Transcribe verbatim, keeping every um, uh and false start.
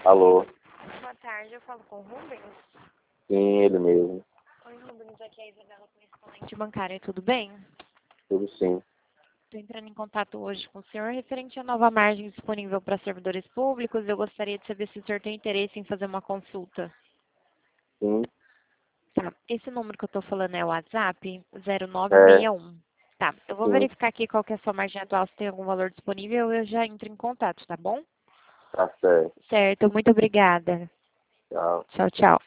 Alô? Boa tarde, eu falo com o Rubens. Sim, ele mesmo. Oi, Rubens, aqui é a Isabela, correspondente bancária, tudo bem? Tudo sim. Estou entrando em contato hoje com o senhor referente à nova margem disponível para servidores públicos. Eu gostaria de saber se o senhor tem interesse em fazer uma consulta. Sim. Tá, esse número que eu estou falando é o WhatsApp, zero nove É, seis um. Tá, eu vou sim. verificar aqui qual que é a sua margem atual, se tem algum valor disponível, eu já entro em contato, tá bom? Tá certo. Certo, muito obrigada. Tchau. Tchau, tchau.